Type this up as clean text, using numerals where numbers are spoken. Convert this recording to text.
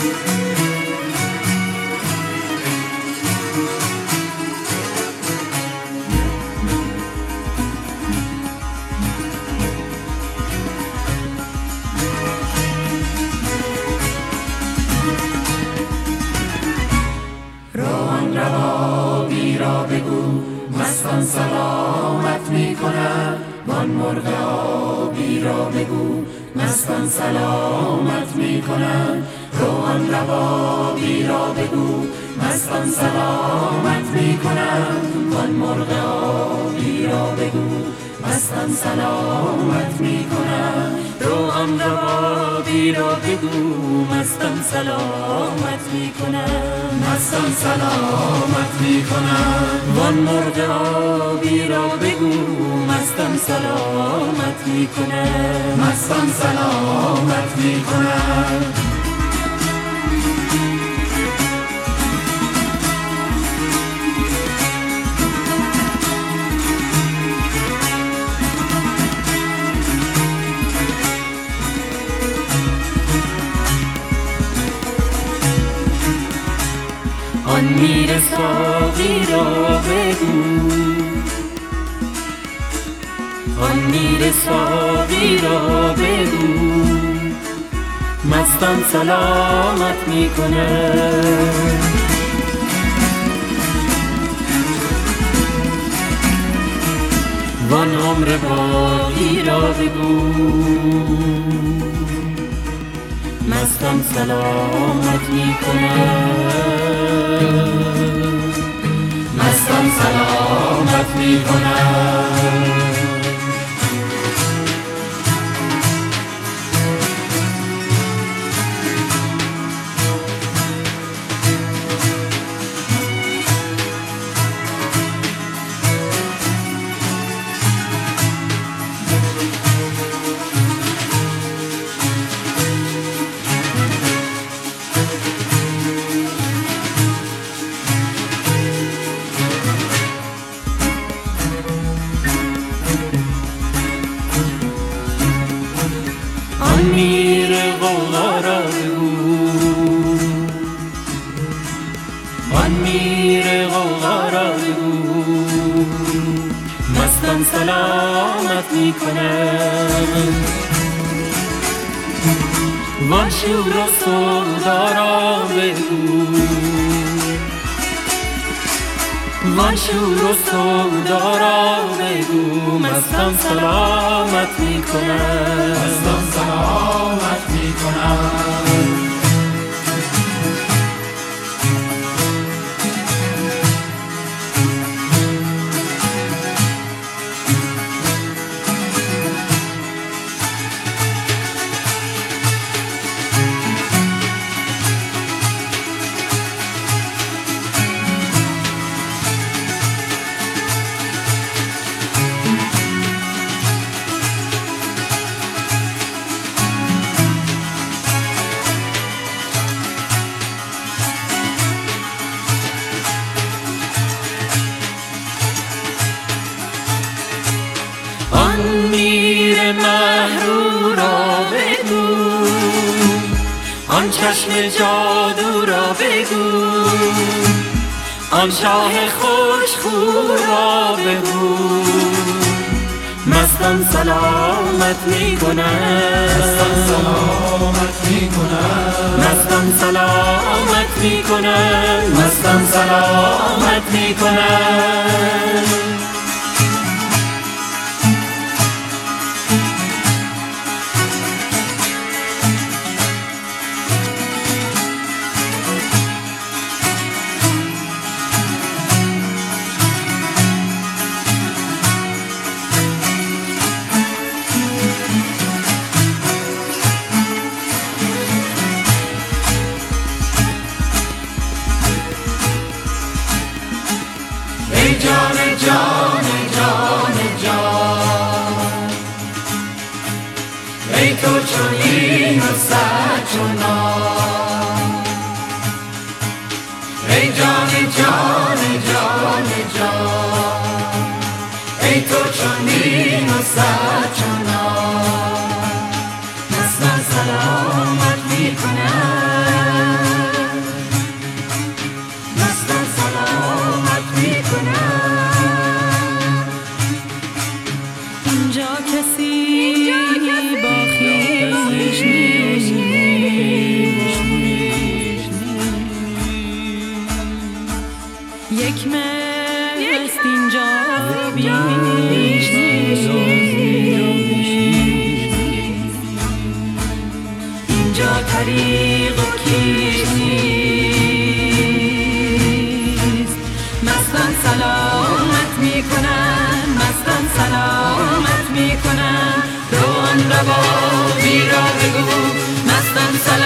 روابی را بگو مستان سلامت می کنند. وان مرغ آبی را بگو مستان سلامت می کنند. روان روابی را بگو مستان سلامت می کنند. وان مرغ آبی را بگو مستان سلامت می کنند. روان روابی را بگو مستان سلامت می کنند. مستان سلامت می کنند. وان مرغ آبی را بگو مستان سلامت می کنند. مستان سلامت می کنند. آن میر ساقی را بگو، آن میر ساقی را بگو مستان سلامت می کند. وان عمر باقی را بگو مستان سلامت می کند. مستان سلامت می کند. آن میر غوغا را بگو، آن میر غوغا را بگو مستان سلامت می کند. وان شور و سودا را بگو، وان شور و سودا را بگو مستان سلامت می کند. مستان سلامت می کند. آن میر مهرو را بگو، آن چشم جادو را بگو، آن شاه خوشخو را بگو مستان سلامت می کند. مستان سلامت می کند. مستان سلامت می کند. مستان سلامت می کند. جان جان جان جان ای تو چنین و سرچنان. ای جان جان جان جان ای تو چنین و سرچنان. مستان سلامت می کند. می کنم رو آن رواقی را بگو مستم